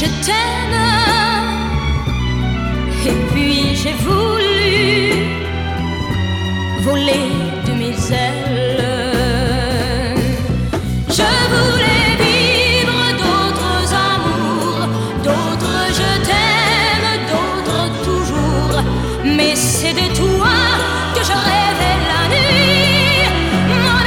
je t'aime. Et puis j'ai voulu voler de mes ailes. Je voulais vivre d'autres amours, d'autres je t'aime, d'autres toujours. Mais c'est de toi que je rêvais la nuit, mon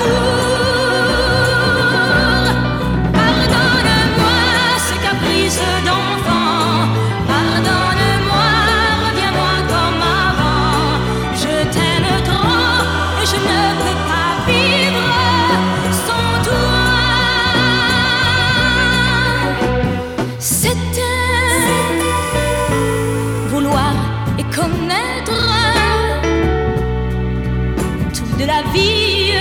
amour. Pardonne-moi ces caprices d'enfant, pardonne-moi, reviens-moi comme avant. Je t'aime trop et je ne peux pas vivre sans toi. C'était vouloir et connaître tout de la vie,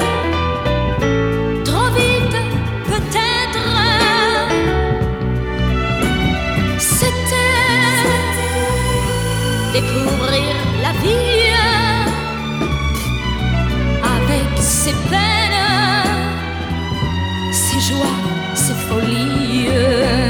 trop vite peut-être. C'était découvrir la vie avec ses peines, ses joies, ses folies.